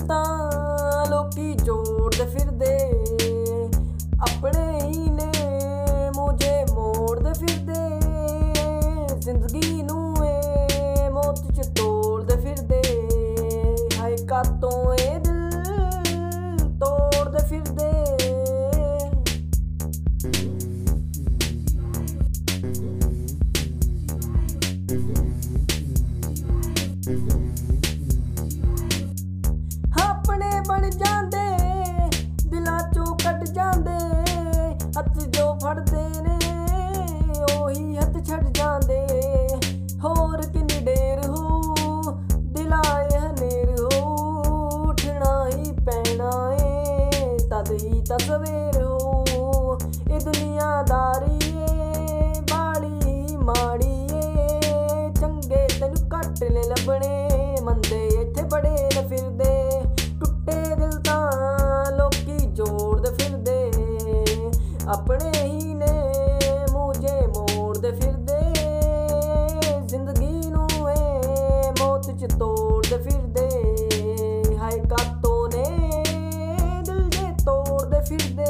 ਤਾਂ ਲੋਕੀ ਜੋੜਦੇ ਫਿਰਦੇ, ਆਪਣੇ ਹੀ ਨੇ ਮੁਝੇ ਮੋੜਦੇ ਫਿਰਦੇ, ਜ਼ਿੰਦਗੀ ਨੂੰ ਇਹ ਮੌਤ ਚ ਤੋੜਦੇ ਫਿਰਦੇ, ਹਾਏ ਕਾਤੋਂ ਇਹ ਦਿਲ ਤੋੜਦੇ ਫਿਰਦੇ। ਆਪਣੇ ਬਣ ਜਾਂਦੇ, ਦਿਲਾਂ ਚੋਂ ਕੱਢ ਜਾਂਦੇ, ਹੱਥ ਜੋ ਫੜਦੇ ਨੇ ਉਹੀ ਹੱਥ ਛੱਡ ਜਾਂਦੇ। ਹੋਰ ਕਿੰਨੀ ਢੇਰ ਹੋ ਦਿਲਾਂ ਇਹ ਹਨੇਰ ਹੋ, ਉੱਠਣਾ ਹੀ ਪੈਣਾ ਏ ਤਦ ਹੀ ਤਾਂ ਸਵੇਰ ਹੋ। ਇਹ ਦੁਨੀਆਦਾਰੀ ਏ ਬਾਲੀ ਮਾੜੀ ਏ, ਚੰਗੇ ਤੈਨੂੰ ਘੱਟ ਨੇ ਲੱਭਣੇ, ਮੰਦੇ ਇੱਥੇ ਬੜੇ ਨੇ ਫਿਰਦੇ। ਟੁੱਟੇ ਦਿਲ ਤਾਂ ਲੋਕੀ ਜੋੜਦੇ ਫਿਰਦੇ, ਆਪਣੇ ਹੀ ਨੇ ਮੁਝੇ ਮੋੜਦੇ ਫਿਰਦੇ, ਜ਼ਿੰਦਗੀ ਨੂੰ ਇਹ ਮੌਤ ਚ ਤੋੜਦੇ ਫਿਰਦੇ, ਹਾਏ ਕਾਤੋਂ ਨੇ ਦਿਲ ਜੇ ਤੋੜਦੇ ਫਿਰਦੇ।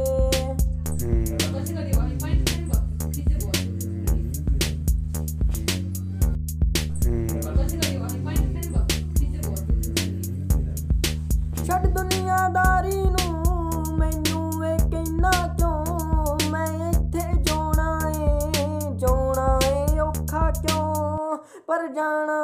ਛੱਡ ਦੁਨੀਆਦਾਰੀ ਨੂੰ, ਮੈਨੂੰ ਇਹ ਕਹਿਣਾ ਕਿਉਂ, ਮੈਂ ਇੱਥੇ ਜਿਉਣਾ ਏ ਔਖਾ ਕਿਉਂ, ਪਰ ਜਾਣਾ